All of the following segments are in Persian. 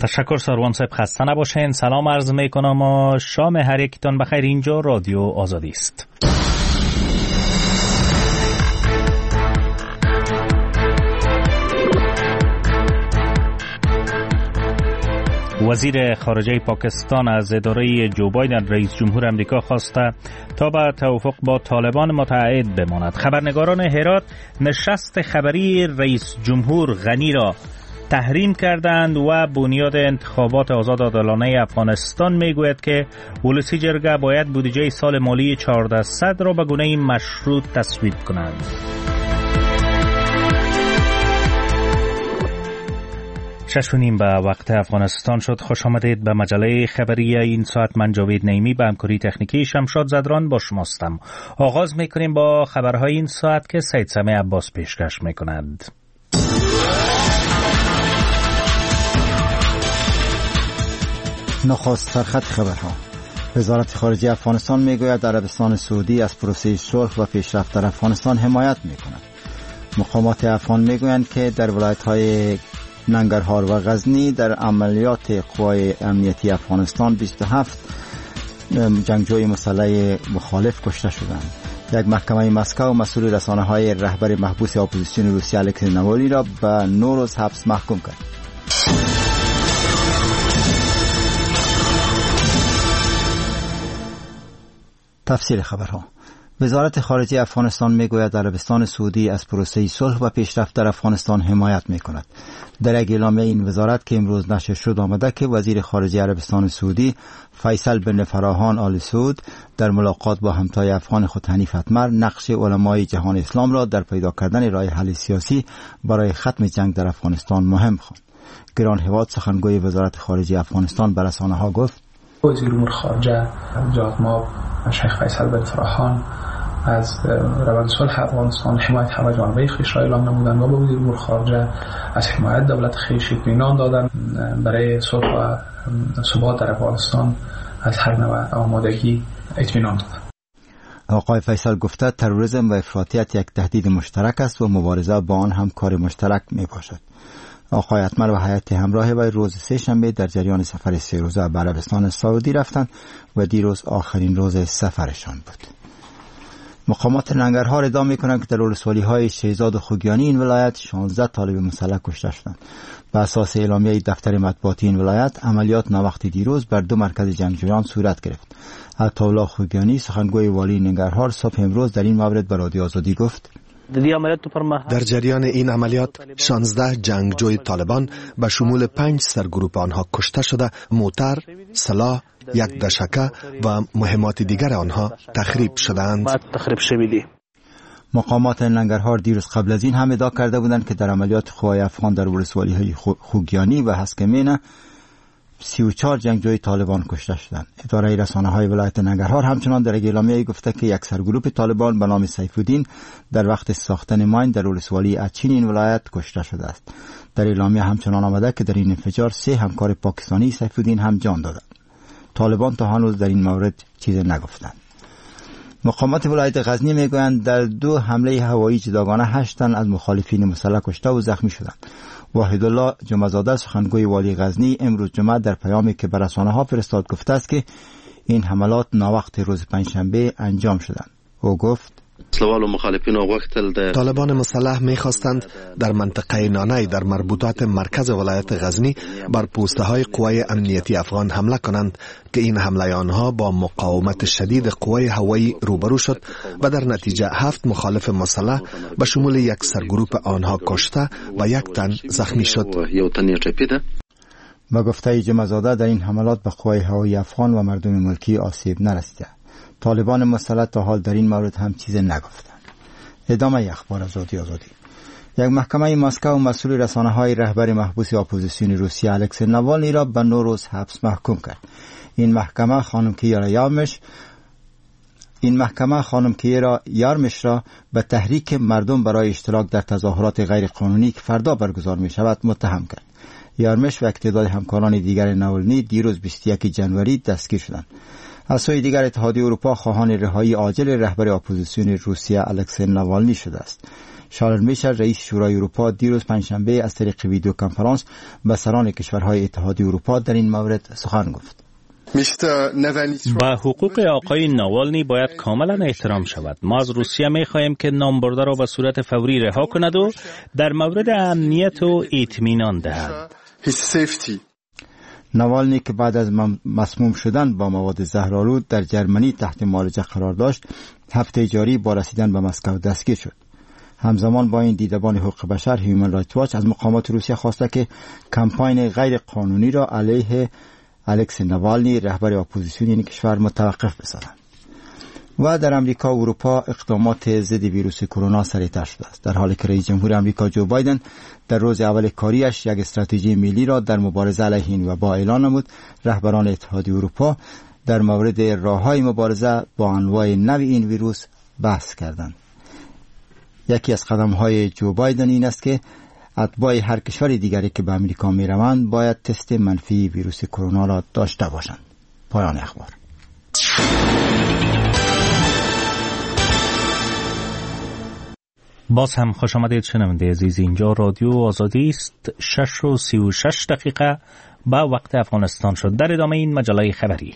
تشکر سروان صاحب، خسته نباشین. سلام عرض میکنم و شام هر یکتان بخیر. اینجا رادیو آزادی است. وزیر خارجه پاکستان از اداره جو بایدن رئیس جمهور امریکا خواسته تا به توافق با طالبان متعهد بماند. خبرنگاران هرات نشست خبری رئیس جمهور غنی را تحریم کردند و بنیاد انتخابات آزاد عادلانه افغانستان میگوید که ولسی جرگه باید بودجه سال مالی 1400 را به گونه مشروط تصویب کنند. شش و نیم به وقت افغانستان شد. خوش آمدید به مجله خبری این ساعت. من جاوید نعیمی به همکاری تکنیکی شمشاد زدران با شماستم. آغاز میکنیم با خبرهای این ساعت که سید سمیع عباس پیشکش میکند. نخست سرخط خبرها. وزارت خارجه افغانستان میگوید عربستان سعودی از پروسه صلح و پیشرفت در افغانستان حمایت میکند. مقامات افغان میگویند که در ولایت‌های ننگرهار و غزنی در عملیات قوای امنیتی افغانستان 27 جنگجوی مسلح مخالف کشته شدند. یک محکمه مسکو مسئول رسانه‌های رهبر محبوس اپوزیسیون روسیه الکسی ناوالنی را به 9 روز حبس محکوم کرد. تفسیر خبرها. وزارت خارجه افغانستان میگوید عربستان سعودی از پروسه صلح و پیشرفت در افغانستان حمایت میکند. در یک اعلامیه این وزارت که امروز نشر شد آمده که وزیر خارجه عربستان سعودی فیصل بن فراهان آل سعود در ملاقات با همتای افغان خود حنیف اتمر نقش علمای جهان اسلام را در پیدا کردن راه حل سیاسی برای ختم جنگ در افغانستان مهم خواند. گران هواد سخنگوی وزارت خارجه افغانستان به رسانه‌ها گفت: وزیر امور خارجه جناب ما شیخ فیصل بن فراهان از روند صلح افغانستان حمایت همه جانبه خویش را اعلام نمودند و به وزیر امور خارجه از حمایت دولت خویش اطمینان دادند برای صلح و ثبات در افغانستان از هر نوع آمادگی اطمینان دادند. آقای فیصل گفته تروریسم و افراطیت یک تهدید مشترک است و مبارزه با آن هم کار مشترک می باشد. آقای اتمر و هیئت همراه وی روز سه شنبه در جریان سفر 3 روزه به عربستان سعودی رفتند و دیروز آخرین روز سفرشان بود. مقامات ننگرهار ادعا می‌کنند که در ولسوالی‌های شهزاد و خوگیانی این ولایت 16 طالب مسلح کشته شدند. به اساس اعلامیه دفتر مطبوعاتی این ولایت عملیات ناوقت دیروز بر 2 مرکز جنگجویان صورت گرفت. عطاالله خوگیانی سخنگوی والی ننگرهار صبح امروز در این مورد به رادیو آزادی گفت: در جریان این عملیات 16 جنگجوی طالبان به شمول 5 سرگروپ آنها کشته شده، موتر، سلاح، یک دشکه و مهمات دیگر آنها تخریب شدند. مقامات ننگرهار دیروز قبل از این هم ادعا کرده بودند که در عملیات قوای افغان در ولسوالی‌های خوگیانی و هسکمینه 34 جنگجوی طالبان کشته شدند. اداره رسانه‌های ولایت ننگرهار همچنان در اعلامیه گفته که یک سرگروپ طالبان به نام سیف‌الدین در وقت ساختن ماین در ولسوالی اچین این ولایت کشته شده است. در اعلامیه همچنان آمده که در این انفجار 3 همکار پاکستانی سیف‌الدین هم جان دادند. طالبان تا هنوز در این مورد چیزی نگفتند. مقامات ولایت غزنی میگویند در 2 حمله هوایی جداگانه 8 تن از مخالفین مسلح کشته و زخمی شدند. واحدالله جمعه‌زاده سخنگوی والی غزنی امروز جمعه در پیامی که به رسانه‌ها فرستاد گفته است که این حملات ناوقت روز پنجشنبه انجام شدند. او گفت: طالبان مسلح می‌خواستند در منطقه نانای در مربوطات مرکز ولایت غزنی بر پوسته‌های قوای امنیتی افغان حمله کنند که این حمله آنها با مقاومت شدید قوای هوایی روبرو شد و در نتیجه 7 مخالف مسلح به شمول یک سرگروپ آنها کشته و 1 تن زخمی شد. با گفته جمعه‌زاده در این حملات به قوای هوایی افغان و مردم ملکی آسیب نرسیده. طالبان مسلح تا حال در این مورد هم چیز نگفتند. ادامه اخبار آزادی. یک محکمه مسکو مسئول رسانه‌های رهبر محبوس اپوزیسیون روسیه الکسی ناوالنی را به 9 روز حبس محکوم کرد. این محکمه خانم کیرا یارمش را به تحریک مردم برای اشتراک در تظاهرات غیر قانونی که فردا برگزار می شود متهم کرد. یارمش و تعداد همکاران دیگر ناوالنی دیروز 21 جنوری دستگیر شدند. از سوی دیگر اتحادیه اروپا خواهان رهایی عاجل رهبر اپوزیسیون روسیه الکسی ناوالنی شده است. شارل میشل رئیس شورای اروپا دیروز پنجشنبه از طریق ویدیو کنفرانس به سران کشورهای اتحادیه اروپا در این مورد سخن گفت. با حقوق آقای ناوالنی باید کاملا احترام شود. ما از روسیه می‌خواهیم که نامبرده را به صورت فوری رها کند و در مورد امنیت و اطمینان دهد. ناوالنی که بعد از مسموم شدن با مواد زهرآلود در جرمنی تحت معالجه قرار داشت، هفته جاری با رسیدن به مسکو دستگیر شد. همزمان با این دیدبان حقوق بشر هیومن رایت واچ از مقامات روسیه خواسته که کمپاین غیر قانونی را علیه الکسی ناوالنی رهبر اپوزیسیون این کشور متوقف بسازند. و در امریکا و اروپا اقدامات ضد ویروس کرونا سریعتر شده است، در حالی که رئیس جمهور امریکا جو بایدن در روز اول کاریش یک استراتژی ملی را در مبارزه علیه این وبا اعلان نمود. رهبران اتحادیه اروپا در مورد راه‌های مبارزه با انواع نو این ویروس بحث کردند. یکی از قدم‌های جو بایدن این است که اتباع هر کشور دیگری که به امریکا می‌روند باید تست منفی ویروس کرونا را داشته باشند. پایان اخبار. باز هم خوش آمدید شنونده عزیز، اینجا رادیو آزادی است. 6:36 به وقت افغانستان شد. در ادامه این مجله خبری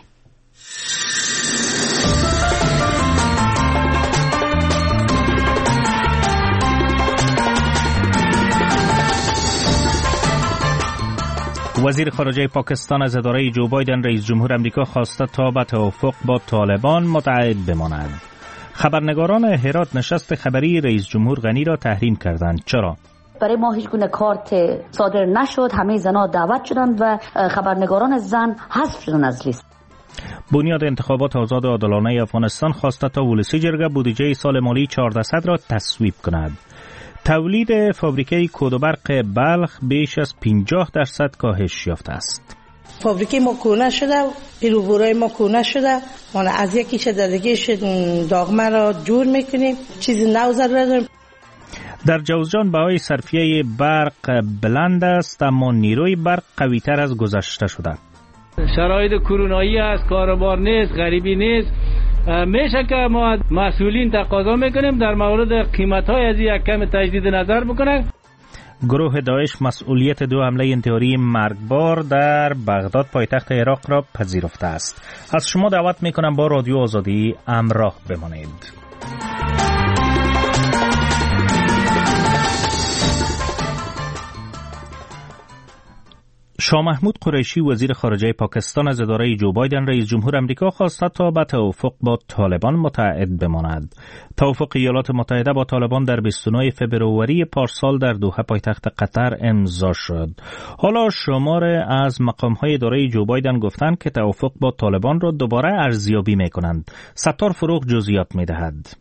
وزیر خارجه پاکستان از اداره جو بایدن رئیس جمهور امریکا خواسته تا به توافق با طالبان متعهد بماند. خبرنگاران هرات نشست خبری رئیس جمهور غنی را تحریم کردند. چرا؟ برای ما هیچ گونه کارت صادر نشد، همه زنها دعوت شدند و خبرنگاران زن حذف شدند از لیست. بنیاد انتخابات آزاد و عادلانه افغانستان خواسته تا ولسی جرگه بودجه سال مالی 1400 را تصویب کند. تولید فابریکه کود و برق بلخ بیش از 50% کاهش یافته است. فابریکه ما کونه شده، پیروبورای ما کونه شده، ما از یکی شدگیش داغمه را جور میکنیم، چیزی نو ضرورت داریم. در جوزجان بهای صرفیه برق بلند است، اما نیروی برق قوی‌تر از گذشته شده. شرایط کرونایی است، کاروبار نیست، غریبی نیست. میشه که ما مسئولین تقاضا میکنیم در مورد قیمت‌های از یک کم تجدید نظر بکنن. گروه داعش مسئولیت 2 حمله انتحاری مرگبار در بغداد پایتخت عراق را پذیرفته است. از شما دعوت میکنم با رادیو آزادی همراه بمانید. شاه محمود قریشی وزیر خارجه پاکستان از اداره جو بایدن رئیس جمهور امریکا خواسته تا به توافق با طالبان متعهد بماند. توافق ایالات متحده با طالبان در 29 فبروری پارسال در دوحه پایتخت قطر امضا شد. حالا شمار از مقام‌های اداره جو بایدن گفتند که توافق با طالبان را دوباره ارزیابی می‌کنند. ستار فروغ جزئیات می‌دهد.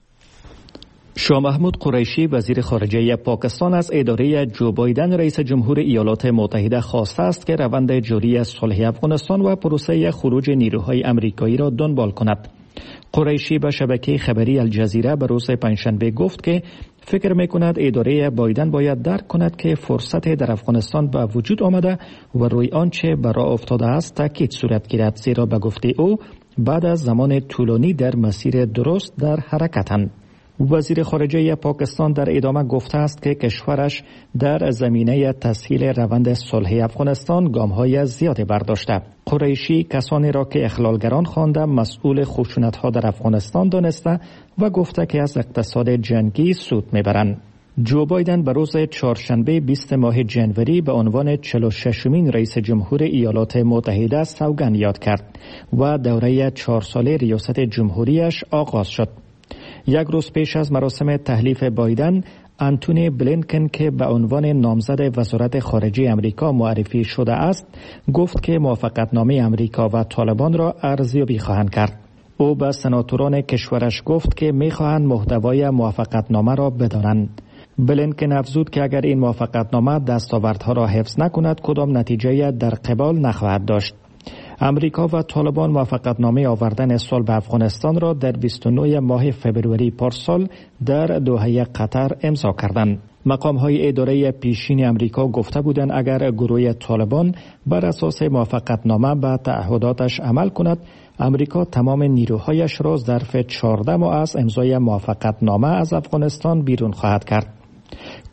شاه محمود قریشی وزیر خارجه پاکستان از اداره جو بایدن رئیس جمهور ایالات متحده خواسته است که روند جاری از صلح افغانستان و پروسه خروج نیروهای امریکایی را دنبال کند. قریشی به شبکه خبری الجزیره به روز پنجشنبه گفت که فکر می‌کند اداره بایدن باید درک کند که فرصت در افغانستان به وجود آمده و روی آنچه به راه افتاده است تاکید صورت گیرد، زیرا به گفته او بعد از زمان طولانی در مسیر درست در حرکتند. وزیر خارجه پاکستان در ادامه گفته است که کشورش در زمینه تسهیل روند صلح افغانستان گام‌های زیادی برداشته. قریشی کسانی را که اخلالگران خوانده مسئول خشونت‌ها در افغانستان دانسته و گفته که از اقتصاد جنگی سود میبرند. جو بایدن به روز چهارشنبه 20 ماه ژانویه به عنوان 46مین رئیس جمهور ایالات متحده سوگند یاد کرد و دوره 4 ساله ریاست جمهوریش آغاز شد. یک روز پیش از مراسم تحلیف بایدن، آنتونی بلینکن که به عنوان نامزد وزارت خارجه امریکا معرفی شده است، گفت که موافقتنامه امریکا و طالبان را ارزیابی خواهند کرد. او به سناتوران کشورش گفت که می‌خواهند محتوای موافقتنامه را بدانند. بلینکن افزود که اگر این موافقتنامه دستاوردها را حفظ نکند، کدام نتیجه در قبال نخواهد داشت. امریکا و طالبان موافقتنامه آوردن صلح به افغانستان را در 29 ماه فبروری پارسال در دوحه قطر امضا کردند. مقام‌های اداره پیشین امریکا گفته بودند اگر گروه طالبان بر اساس موافقتنامه به تعهداتش عمل کند، امریکا تمام نیروهایش را ظرف 14 ماه از امضای موافقتنامه از افغانستان بیرون خواهد کرد.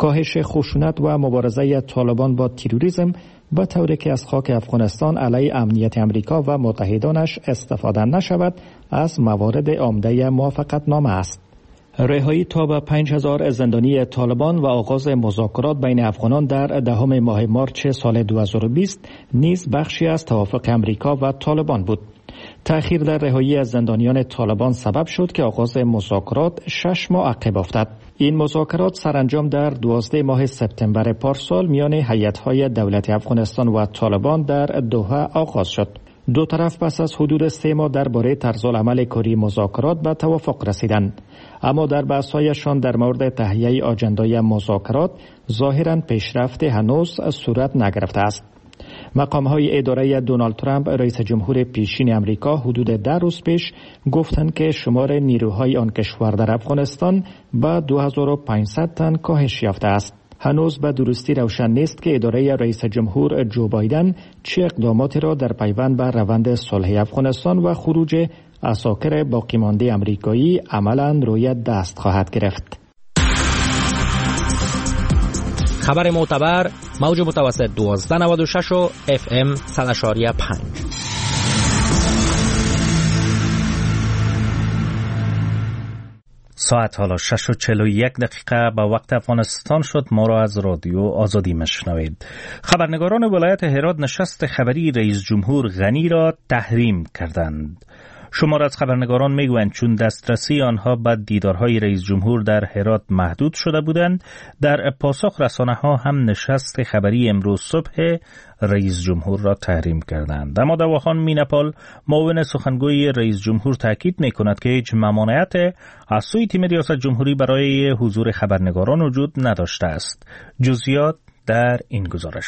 کاهش خشونت و مبارزه طالبان با تروریسم به طوری که از خاک افغانستان علیه امنیت امریکا و متحدانش استفاده نشود از موارد عمده موافقتنامه است. رهایی تا به 5000 زندانی طالبان و آغاز مذاکرات بین افغانان در 10 ماه مارچ سال 2020 نیز بخشی از توافق امریکا و طالبان بود. تأخیر در رهایی از زندانیان طالبان سبب شد که آغاز مذاکرات 6 ماه عقب افتاد. این مذاکرات سرانجام در 12 ماه سپتامبر پارسال میان هیئت‌های دولت افغانستان و طالبان در دوحه آغاز شد. دو طرف پس از حدود 3 ماه درباره طرزالعمل کاری مذاکرات به توافق رسیدند، اما در بحث‌هایشان در مورد تهیه آجندای مذاکرات ظاهراً پیشرفت هنوز صورت نگرفته است. مقام‌های اداره دونالد ترامپ رئیس جمهور پیشین امریکا حدود 10 روز پیش گفتند که شمار نیروهای آن کشور در افغانستان به 2500 تن کاهش یافته است. هنوز به درستی روشن نیست که اداره رئیس جمهور جو بایدن چه اقداماتی را در پیوند به روند صلح افغانستان و خروج عساکر باقی مانده امریکایی عملاً روی دست خواهد گرفت. خبر معتبر موج متوسط 1296 و FM 100.5. ساعت حالا 6:41 به وقت افغانستان شد. ما را از رادیو آزادی مشنوید. خبرنگاران ولایت هرات نشست خبری رئیس جمهور غنی را تحریم کردند. شمار از خبرنگاران میگویند چون دسترسی آنها به دیدارهای رئیس جمهور در هرات محدود شده بودند، در پاسخ رسانه‌ها هم نشست خبری امروز صبح رئیس جمهور را تحریم کردند. اما دواخان مینپال معاون سخنگوی رئیس جمهور تاکید می‌کند که هیچ ممانعت از سوی تیم ریاست جمهوری برای حضور خبرنگاران وجود نداشته است. جزئیات در این گزارش.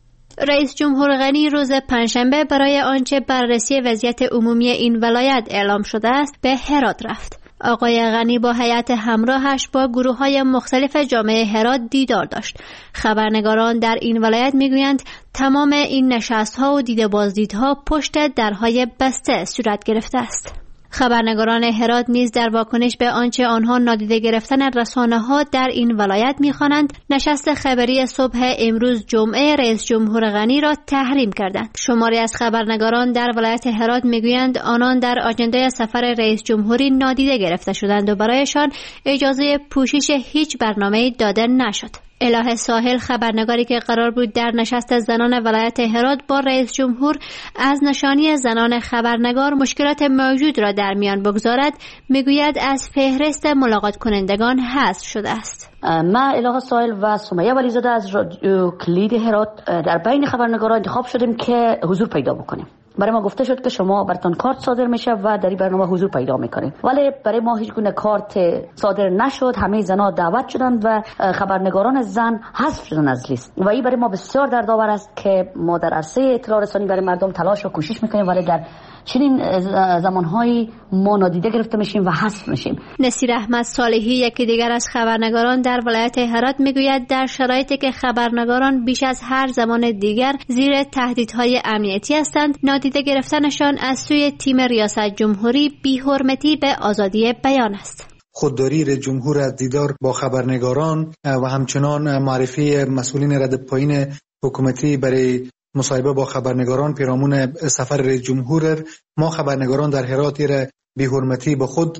رئیس جمهور غنی روز پنجشنبه برای آنچه بررسی وضعیت عمومی این ولایت اعلام شده است به هرات رفت. آقای غنی با هیئت همراهش با گروه‌های مختلف جامعه هرات دیدار داشت. خبرنگاران در این ولایت میگویند تمام این نشست‌ها و دید بازدیدها پشت درهای بسته صورت گرفته است. خبرنگاران هرات نیز در واکنش به آنچه آنها نادیده گرفتن رسانه‌ها در این ولایت می‌خوانند، نشست خبری صبح امروز جمعه رئیس جمهور غنی را تحریم کردند. شماری از خبرنگاران در ولایت هرات می‌گویند آنان در آژندای سفر رئیس جمهوری نادیده گرفته شدند و برایشان اجازه پوشش هیچ برنامه‌ای داده نشد. اله ساحل خبرنگاری که قرار بود در نشست زنان ولایت هرات با رئیس جمهور از نشانی زنان خبرنگار مشکلات موجود را در میان بگذارد، میگوید از فهرست ملاقات کنندگان حذف شده است. ما اله ساحل و سمیه ولیزاده از رادیو کلید هرات در بین خبرنگاران انتخاب شدیم که حضور پیدا بکنیم. برای ما گفته شد که شما براتون کارت صادر میشه و در این برنامه حضور پیدا میکنید، ولی برای ما هیچ گونه کارت صادر نشد. همه زنها دعوت شدند و خبرنگاران زن حذف شدن از لیست و این برای ما بسیار دردآور است که ما در عرصه اطلاع رسانی برای مردم تلاش و کوشش میکنیم، ولی در چنین زمانهایی ما نادیده گرفته میشیم و حذف میشیم. نصیر احمد صالحی یکی دیگر از خبرنگاران در ولایت هرات میگوید در شرایطی که خبرنگاران بیش از هر زمان دیگر زیر تهدیدهای امنیتی هستند، نادیده گرفتنشان از سوی تیم ریاست جمهوری بی‌حرمتی به آزادی بیان است. خودداری رئیس جمهور از دیدار با خبرنگاران و همچنان معرفی مسئولین رد پایین حکومتی برای مصاحبه با خبرنگاران پیرامون سفر رئیس جمهور، ما خبرنگاران در هرات را بی‌حرمتی به خود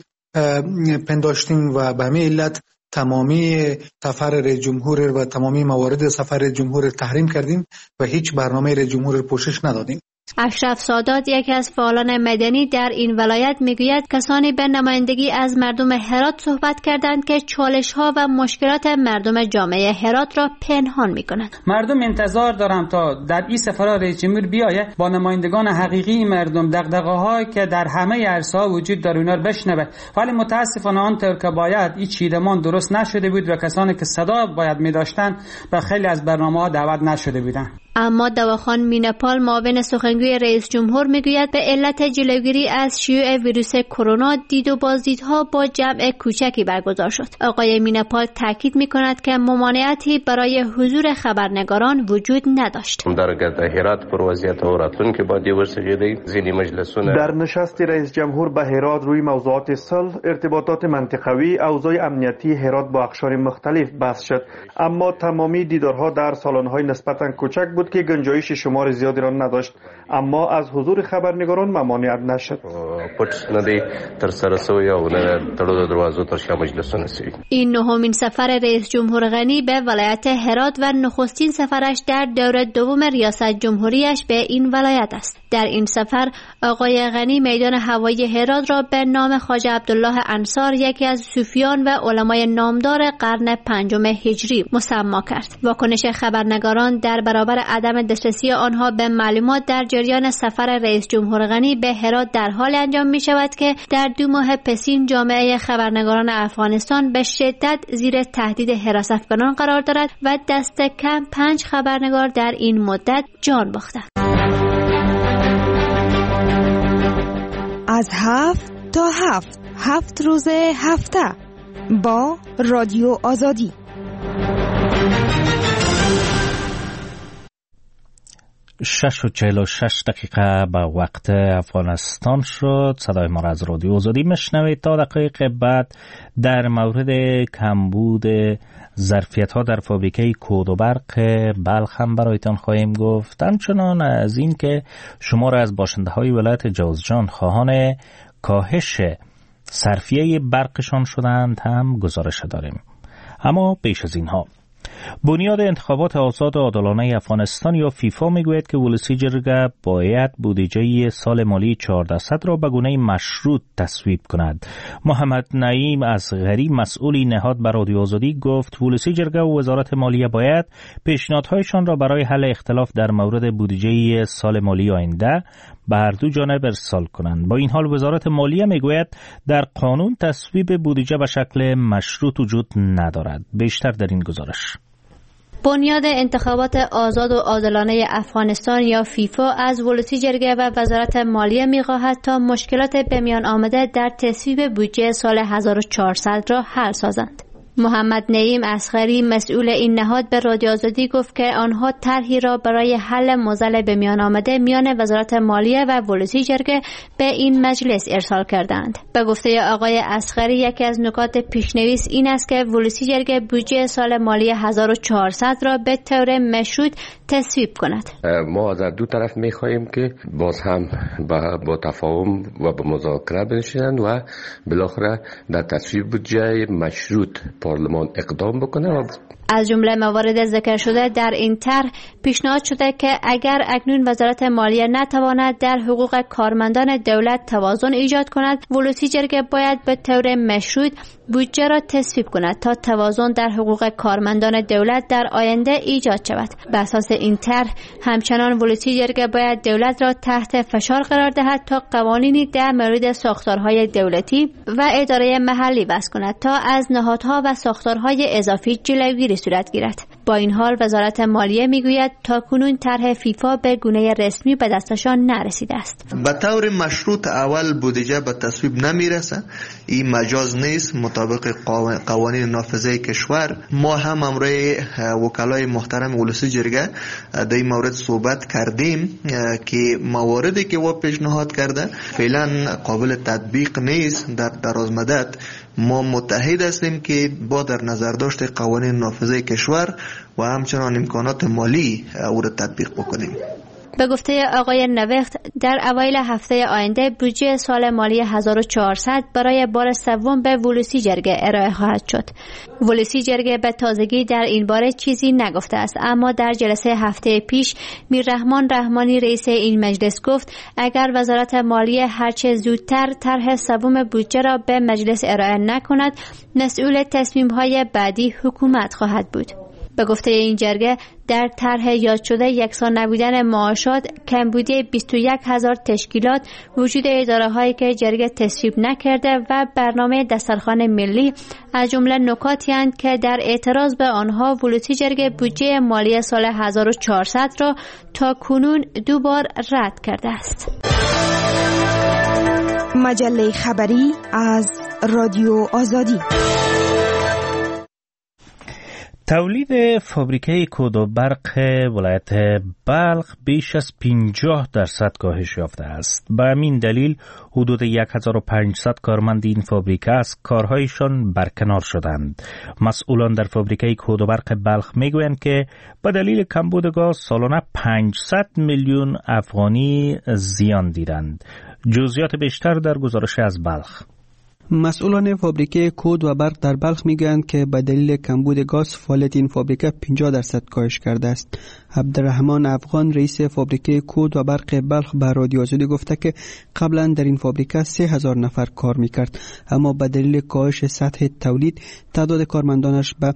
پنداشتیم و به همین علت تمامی سفر رئیس جمهور و تمامی موارد سفر رئیس جمهور تحریم کردیم و هیچ برنامه رئیس جمهور پوشش ندادیم. اشرف سادات یکی از فعالان مدنی در این ولایت میگوید کسانی به نمایندگی از مردم هرات صحبت کردند که چالش‌ها و مشکلات مردم جامعه هرات را پنهان می‌کنند. مردم انتظار دارند تا در این سفر رئیس جمهور بیاید با نمایندگان حقیقی مردم دغدغه‌هایی که در همه عرصه‌ها وجود داره اونا بشنوه، ولی متاسفانه آنطور که باید این چیدمان درست نشده بود و کسانی که صدا باید می‌داشتند به خیلی از برنامه‌ها دعوت نشده بودند. اما دواخان میناپال معاون سخنگوی رئیس جمهور میگوید به علت جلوگیری از شیوع ویروس کرونا دید و بازدیدها با جمع کوچکی برگزار شد. آقای میناپال تاکید میکند که ممانعتی برای حضور خبرنگاران وجود نداشت. در نشست رئیس جمهور به هرات روی موضوعات صلح، ارتباطات منطقوی، اوضاع امنیتی هرات با اقشار مختلف بحث شد، اما تمامی دیدارها در سالن‌های نسبتاً کوچک بود که گنجایش شمار زیادی را نداشت، اما از حضور خبرنگاران ممانعت نشد. این نهمین سفر رئیس جمهور غنی به ولایت هرات و نخستین سفرش در دوره دوم ریاست جمهوریش به این ولایت است. در این سفر آقای غنی میدان هوایی هرات را به نام خواجه عبدالله انصار، یکی از صوفیان و علمای نامدار قرن 5 هجری مسما کرد. واکنش خبرنگاران در برابر عدم دسترسی آنها به معلومات در جریان سفر رئیس جمهور غنی به هرات در حال انجام می شود که در 2 ماه پسین جامعه خبرنگاران افغانستان به شدت زیر تهدید حراس افغانان قرار دارد و دست کم 5 خبرنگار در این مدت جان باختند. از 7 تا 7 روز هفته با رادیو آزادی. 6:46 به وقت افغانستان شد. صدای ما را از رادیو آزادی میشنوید. تا دقایق بعد در مورد کمبود ظرفیت‌ها در فابریکه کود و برق بلخ هم برایتان خواهیم گفت. همچنان از این که شما را از باشنده‌های ولایت جوزجان خواهان کاهش صرفیه برقشان شدند هم گزارش داریم. اما بیش از اینها، بنیاد انتخابات آزاد و عادلانه افغانستان یا فیفا میگوید که ولسی جرگه باید بودجه سال مالی 1400 را به گونه مشروط تصویب کند. محمد نعیم اصغری مسئولی نهاد بر رادیو آزادی گفت ولسی جرگه و وزارت مالیه باید پیشنهادهایشان را برای حل اختلاف در مورد بودجه سال مالی آینده به هر دو جانب ارسال کنند. با این حال وزارت مالیه میگوید در قانون تصویب بودجه به شکل مشروط وجود ندارد. بیشتر در این گزارش. بنیاد انتخابات آزاد و عادلانه افغانستان یا فیفا از ولسی جرگه و وزارت مالیه می‌خواهد تا مشکلات به میان آمده در تصویب بودجه سال 1400 را حل سازند. محمد نعیم اصغری مسئول این نهاد به رادیو آزادی گفت که آنها طرحی را برای حل معضل به میان آمده میان وزارت مالیه و ولسی جرگه به این مجلس ارسال کردند. به گفته آقای اصغری یکی از نکات پیشنویس این است که ولسی جرگه بودجه سال مالی 1400 را به طور مشروط تصویب کند. ما از دو طرف می‌خواهیم که باز هم با تفاهم و با مذاکره بنشینند و بالاخره در تصویب بودجه مشروط پارلمان اقدام بکنه. از جمله موارد ذکر شده در این طرح پیشنهاد شده که اگر اکنون وزارت مالیه نتواند در حقوق کارمندان دولت توازن ایجاد کند، ولسی جرگه باید به طور مشروط بودجه را تصویب کند تا توازن در حقوق کارمندان دولت در آینده ایجاد شود. بر اساس این طرح همچنان ولسی جرگه باید دولت را تحت فشار قرار دهد تا قوانینی در مورد ساختارهای دولتی و اداره محلی وضع کند تا از نهادها و ساختارهای اضافی جلوگیری صورت گیرد. با این حال وزارت مالیه میگوید تاکنون طرح فیفا به گونه رسمی به دستشان نرسیده است. به طور مشروط اول بودجه به تصویب نمیرسه. این مجاز نیست. مطابق قوانین نافذه کشور ما هم امروی وکلای محترم ولسی جرگه در این مورد صحبت کردیم که مواردی که او پیشنهاد کرده فعلا قابل تطبیق نیست. در دراز مدت ما متحد هستیم که با در نظر داشت قوانین نافذه کشور و همچنان امکانات مالی او را تطبیق بکنیم. به گفته آقای نوخت در اوایل هفته آینده بودجه سال مالی 1400 برای بار سوم به ولسی جرگه ارائه خواهد شد. ولسی جرگه به تازگی در این باره چیزی نگفته است، اما در جلسه هفته پیش میررحمان رحمانی رئیس این مجلس گفت اگر وزارت مالیه هرچه زودتر طرح سوم بودجه را به مجلس ارائه نکند، مسئول تصمیم‌های بعدی حکومت خواهد بود. به گفته این جرگه در طرح یاد شده یکسان نبودن معاشات، کمبودی 21,000 تشکیلات، وجود اداره هایی که جرگه تصویب نکرده و برنامه دسترخوان ملی از جمله نکاتی اند که در اعتراض به آنها ولوتی جرگه بودجه مالی سال 1400 را تا کنون 2 بار رد کرده است. مجله خبری از رادیو آزادی. تولید فابریکه کود و برق ولایت بلخ بیش از 50% کاهش یافته است. به همین دلیل حدود 1500 کارمند این فابریکه از کارهایشان برکنار شدند. مسئولان در فابریکه کود و برق بلخ میگویند که به دلیل کمبود گاز سالانه 500 میلیون افغانی زیان دیدند. جزئیات بیشتر در گزارش از بلخ. مسئولان فابریکه کود و برق در بلخ میگویند که به دلیل کمبود گاز فعالیت این فابریکه 50% کاهش کرده است. عبدالرحمن افغان رئیس فابریکه کود و برق بلخ به رادیو آزادی گفته که قبلا در این فابریکه 3000 نفر کار میکرد، اما به دلیل کاهش سطح تولید تعداد کارمندانش به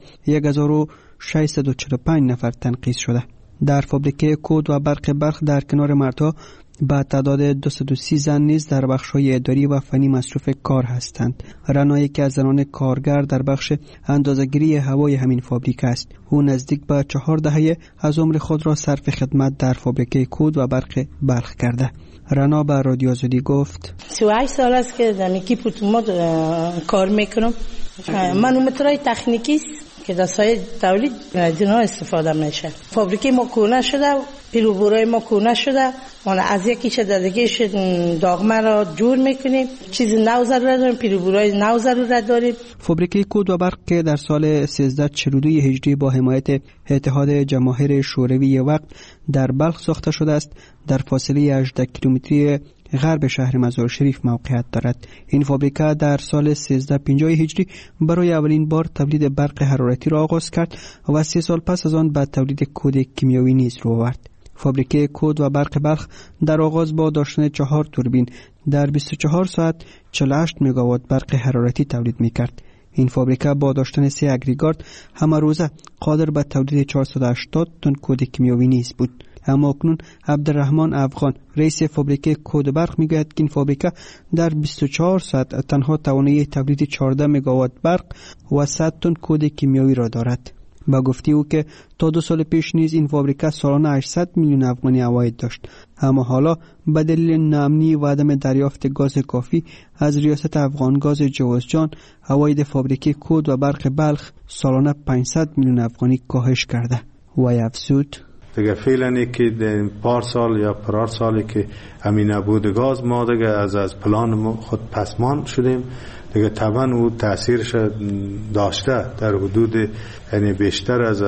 1645 نفر تنقیص شده. در فابریکه کود و برق بلخ در کنار مردها با تعداد 230 زن نیز در بخش‌های اداری و فنی مصروف کار هستند. رنا که از زنان کارگر در بخش اندازه‌گیری هوای همین فابریکه است. او نزدیک به 4 دهه از عمر خود را صرف خدمت در فابریکه کود و برق بلخ کرده. رنا به رادیو آزادی گفت 38 سال است که در اکیپ اتومات کار میکنم. مانومترهای تکنیکی است که در سایه تولید از اینها استفاده میشه. فابریکه ما کونه شده، پیروبورای ما کونه شده، ما از یکی شده دیگه داغمه را جور میکنیم، چیز نو ضرورت داریم، پیروبورای نو ضرورت داریم. فابریکه کود و برق که در سال 1342 هجری با حمایت اتحاد جماهیر شوروی وقت در بلخ ساخته شده است، در فاصله 18 کیلومتری غرب شهر مزار شریف موقعیت دارد. این فابریکه در سال 1350 هجری برای اولین بار تولید برق حرارتی را آغاز کرد و 3 سال پس از آن به تولید کود کیمیایی نیز رو آورد. فابریکه کود و برق بلخ در آغاز با داشتن 4 توربین در 24 ساعت 48 مگاوات برق حرارتی تولید می‌کرد. این فابریکه با داشتن 3 اگریگات همه روزه قادر به تولید 480 تن کود کیمیایی نیز بود. اما اکنون عبدالرحمن افغان رئیس فابریکه کود برق میگوید که این فابریکه در 24 ساعت تنها توانایی تولید 14 مگاوات برق و 100 تن کود کیمیایی را دارد. با گفته او که تا 2 سال پیش نیز این فابریکه سالانه 800 میلیون افغانی عواید داشت، اما حالا به دلیل ناامنی و عدم دریافت گاز کافی از ریاست افغانگاز جوزجان عواید فابریکه کود و برق بلخ سالانه 500 میلیون افغانی کاهش کرده. و افزود دیگه فعلا که در پار سال یا پرار سالی که همین نبود گاز ما دیگه از پلان خود پسمان شدیم دیگه، طبعا او تاثیرش داشته در حدود یعنی بیشتر از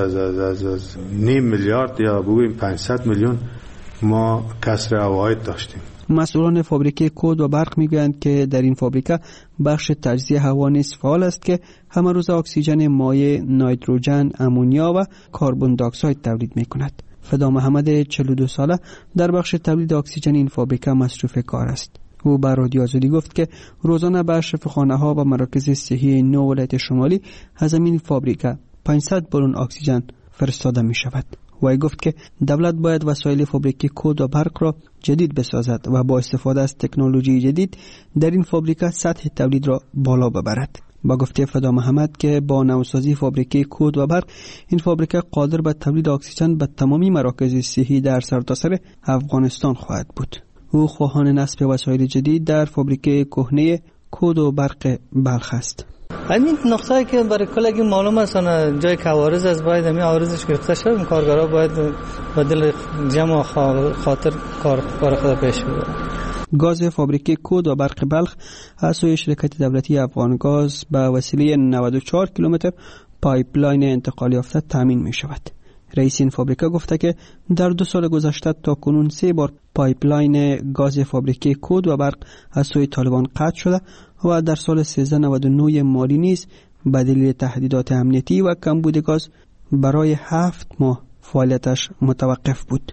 9 میلیارد یا بگوییم 500 میلیون ما کسر عواید داشتیم. مسئولان فابریکه کود و برق میگویند که در این فابریکه بخش تجزیه هوا نیز فعال است که همه روز اکسیژن مایع، نیتروژن، امونیا و کربن دی اکساید تولید میکند. فدا محمد 42 ساله در بخش تولید اکسیژن این فابریکه مصروف کار است. او به رادیو آزادی گفت که روزانه به شفاخانه ها و مراکز صحی 9 ولایت شمالی از این فابریکه 500 بالون اکسیژن فرستاده می شود. و گفت که دولت باید وسایل فابریکه کود و برق را جدید بسازد و با استفاده از تکنولوژی جدید در این فابریکه سطح تولید را بالا ببرد. با گفته فدا محمد که با نوسازی فابریکه کود و برق این فابریکه قادر به تولید اکسیژن به تمامی مراکز صحی در سرتاسر افغانستان خواهد بود. او خواهان نصب وسایل جدید در فابریکه کهنه کود و برق بلخ است. همین نقطه‌ای که برای کلگی معلوم است جای کوارز از باید همین عوارضش گرفته شد، کارگرها باید بدل جمع خاطر کار خود پیش ببرند. گاز فابریکه کود و برق بلخ از سوی شرکت دولتی افغانگاز به وسیله 94 کیلومتر پایپلاین انتقال یافته تامین می شود. رئیس این فابریکه گفته که در 2 سال گذشته تا کنون 3 بار پایپلاین گاز فابریکه کود و برق از سوی طالبان قطع شده و در سال 1399 مالی نیز به دلیل تهدیدات امنیتی و کمبود گاز برای 7 ماه فعالیتش متوقف بود.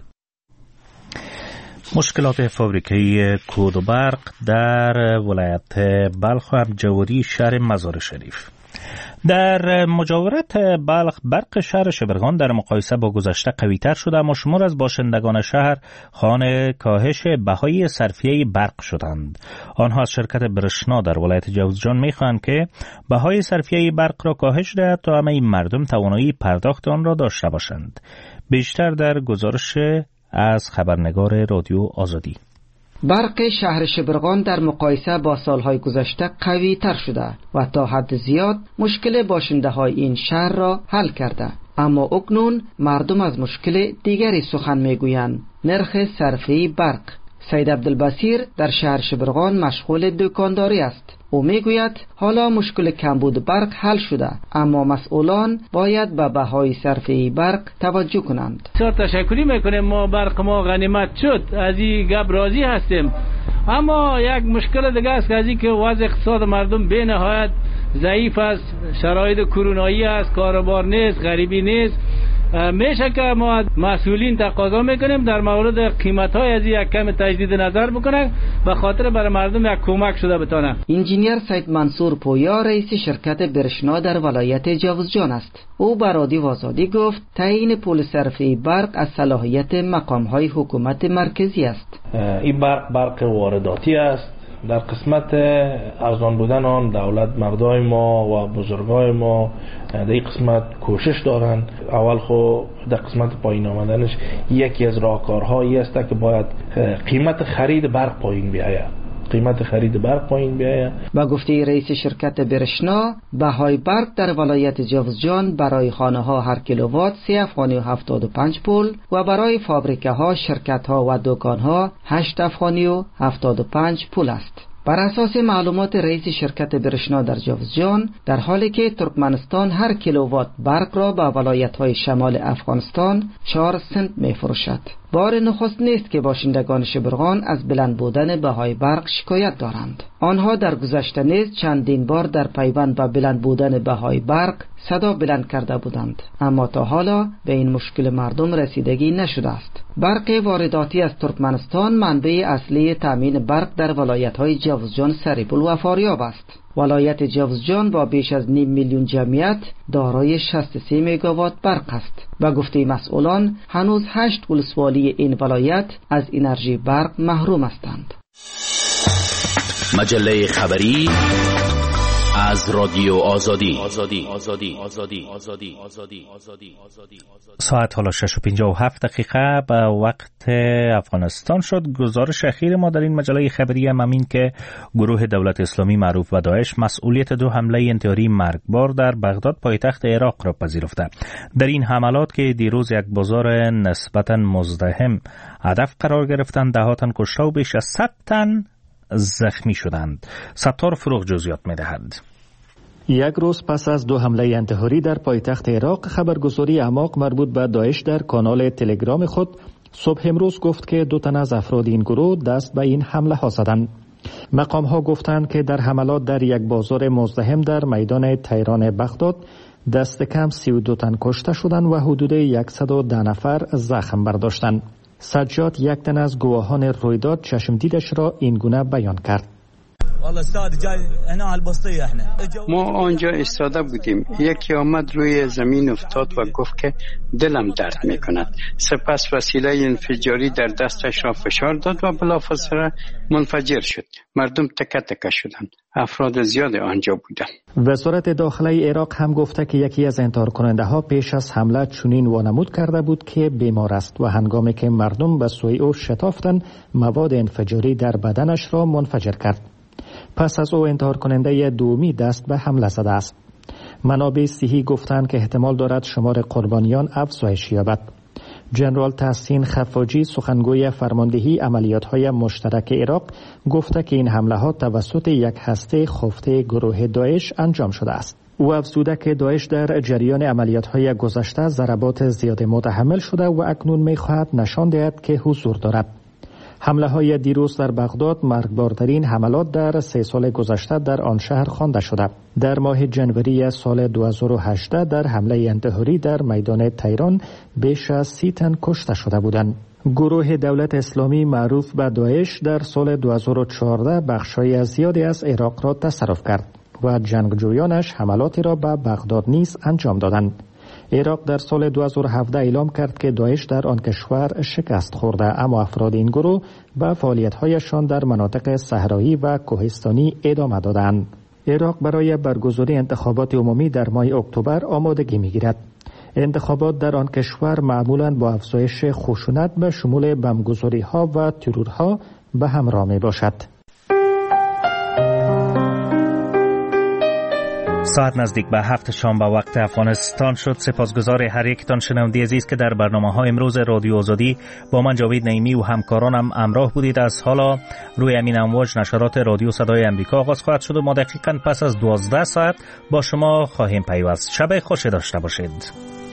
مشکلات فابریکه کود و برق در ولایت بلخ و همجواری شهر مزار شریف. در مجاورت بلخ برق شهر شبرغان در مقایسه با گذشته قوی‌تر شده، اما شمار از باشندگان شهر خواهان کاهش بهای صرفیه برق شدند. آنها از شرکت برشنا در ولایت جوزجان می‌خواهند که بهای صرفیه برق را کاهش دهد تا همه مردم توانایی پرداخت آن را داشته باشند. بیشتر در گزارش از خبرنگار رادیو آزادی. برق شهر شبرغان در مقایسه با سالهای گذشته قوی تر شده و تا حد زیاد مشکل باشنده های این شهر را حل کرده، اما اکنون مردم از مشکل دیگری سخن میگویند: نرخ صرفه برق. سید عبدالبصیر در شهر شبرغان مشغول دکانداری است. او میگوید حالا مشکل کمبود برق حل شده، اما مسئولان باید به بهای صرفه برق توجه کنند. بسیار تشکری میکنیم، ما برق ما غنیمت شد، از این گپ راضی هستیم، اما یک مشکل دیگه است که از این که وضع اقتصاد مردم به نهایت ضعیف است، شرایط کرونایی است، کاروبار نیست، غریبی نیست. میشه که ما مسئولین تقاضا میکنیم در مورد قیمت‌های از یک کم تجدید نظر بکنن، به خاطر برای مردم یک کمک شده بتونه. انجینیر سید منصور پویا رئیس شرکت برشنا در ولایت جوزجان است. او به رادیو آزادی گفت تعیین پول صرفه برق از صلاحیت مقام‌های حکومت مرکزی است. این برق وارداتی است. در قسمت ارزان بودن آن دولت مردای ما و بزرگای ما در این قسمت کوشش دارند. اول خو در قسمت پایین آمدنش یکی از راهکارهایی است که باید قیمت خرید برق پایین بیاید. با گفته رئیس شرکت برشنا، بهای برق در ولایت جوزجان برای خانه ها هر کیلووات 3.75 پول و برای فابریکه ها، شرکت ها و دکان ها 8.75 پول است. بر اساس معلومات رئیس شرکت برشنا در جوزجان، در حالی که ترکمنستان هر کیلووات برق را به ولایت‌های شمال افغانستان 4 سنت می‌فروشد. بار نخست نیست که باشندگان شبرغان از بلند بودن بهای برق شکایت دارند. آنها در گذشته نیز چندین بار در پیوند به بلند بودن بهای برق صدا بلند کرده بودند، اما تا حالا به این مشکل مردم رسیدگی نشده است. برق وارداتی از ترکمنستان منبع اصلی تامین برق در ولایت‌های جوزجان، سریپول و فاریاب است. ولایت جوزجان با بیش از 500,000 جمعیت دارای 63 مگاوات برق است. با گفته مسئولان هنوز 8 ولسوالی این ولایت از انرژی برق محروم هستند. مجله خبری از رادیو آزادی. ساعت حالا 6:57 به وقت افغانستان شد. گزارش اخیر ما در این مجله خبری هم این که گروه دولت اسلامی معروف به داعش مسئولیت 2 حمله انتحاری مرگبار در بغداد پایتخت عراق را پذیرفته. در این حملات که دیروز یک بازار نسبتاً مزدحم هدف قرار گرفتند، دهاتن کشته و بیش از 100 تن زخمی شدند. ستار فروغ جزئیات می‌دهد. یک روز پس از 2 حمله انتحاری در پایتخت عراق، خبرگزاری اعماق مربوط به داعش در کانال تلگرام خود صبح امروز گفت که 2 تن از افراد این گروه دست به این حمله ها زدند. مقام ها گفتند که در حملات در یک بازار مزدحم در میدان تهران بغداد دست کم 32 تن کشته شدند و حدود 110 نفر زخم برداشتند. سجاد، یک تن از گواهان رویداد، چشم دیدش را این گونه بیان کرد. ما آنجا ایستاده بودیم، یکی آمد روی زمین افتاد و گفت که دلم درد می کند. سپس وسیله انفجاری در دستش را فشار داد و بلافاصله منفجر شد. مردم تکه تکه شدند. افراد زیاد آنجا بودند. وزارت داخلی عراق هم گفته که یکی از انتحار کننده ها پیش از حمله چنین وانمود کرده بود که بیمار است و هنگامی که مردم به سوی او شتافتند مواد انفجاری در بدنش را منفجر کرد. پس از او انتحار کننده دومی دست به حمله زده است. منابع صحی گفتند که احتمال دارد شمار قربانیان افزایش یابد. جنرال تحسین خفاجی، سخنگوی فرماندهی عملیات‌های مشترک عراق، گفته که این حمله ها توسط یک هسته خفته گروه داعش انجام شده است. او افزوده که داعش در جریان عملیات‌های گذشته ضربات زیاد متحمل شده و اکنون می‌خواهد نشان دهد که حضور دارد. حمله های دیروز در بغداد مرگبارترین حملات در 3 سال گذشته در آن شهر خوانده شده. در ماه جنوری سال 2018 در حمله انتحاری در میدان تهران بیش از 30 تن کشته شده بودند. گروه دولت اسلامی معروف به داعش در سال 2014 بخشای زیادی از عراق را تصرف کرد. و جنگجویانش حملاتی را به بغداد نیز انجام دادند. عراق در سال 2017 اعلام کرد که داعش در آن کشور شکست خورده، اما افراد این گروه به فعالیت‌هایشان در مناطق صحرایی و کوهستانی ادامه دادند. عراق برای برگزاری انتخابات عمومی در ماه اکتبر آمادگی می‌گیرد. انتخابات در آن کشور معمولاً با افزایش خشونت به شمول بمبگذاری‌ها و ترورها به همراه می‌باشد. ساعت نزدیک به 7 شام به وقت افغانستان شد. سپاسگزار هر یکتان شنونده عزیز که در برنامه‌های امروز رادیو آزادی با من جاوید نعیمی و همکارانم همراه بودید. از حالا روی امین امواج نشرات رادیو صدای امریکا آغاز خواهد شد و ما دقیقاً پس از 12 ساعت با شما خواهیم پیوست. شب خوش داشته باشید.